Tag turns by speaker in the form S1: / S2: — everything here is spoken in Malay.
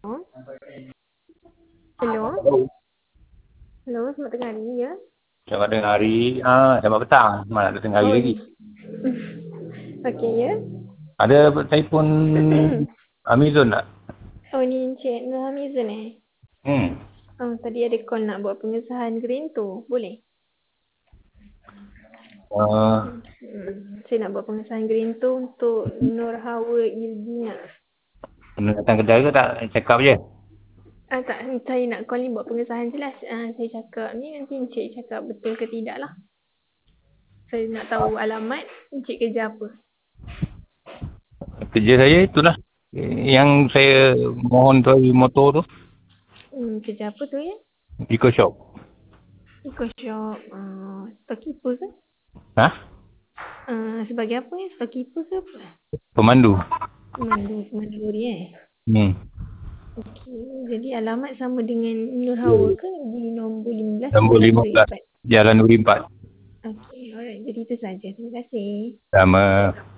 S1: Hello.
S2: Hello.
S1: Hello, selamat tengah hari ya.
S2: Selamat tengah hari. Selamat petang. Mana ada tengah hari
S1: Oh,
S2: lagi.
S1: okey ya.
S2: Ada telefon Amazon tak?
S1: Oh, ni Encik Nur Hamizan eh? Tadi ada call nak buat pengesahan green tu. Boleh? Saya nak buat pengesahan green tu untuk Nur Hawa Irzina.
S2: Kena datang kedai ke tak? Check up je?
S1: Tak, saya nak call ni buat pengesahan je lah. Saya cakap ni, nanti Encik cakap betul ke tidak lah. Saya nak tahu alamat, Encik kerja apa.
S2: Kerja saya itulah. Yang saya mohon tu motor tu.
S1: Kerja apa tu ya?
S2: Eco shop.
S1: Eco shop. Storekeeper ke?
S2: Ha?
S1: Sebagai apa ya? Storekeeper ke apa?
S2: Pemandu.
S1: Pemandu lori Okey, jadi alamat sama dengan Nur Hawa ke di nombor 15?
S2: Nombor 15. Jalan Nuri 4.
S1: Okey, alright. Jadi itu saja. Terima kasih.
S2: Sama.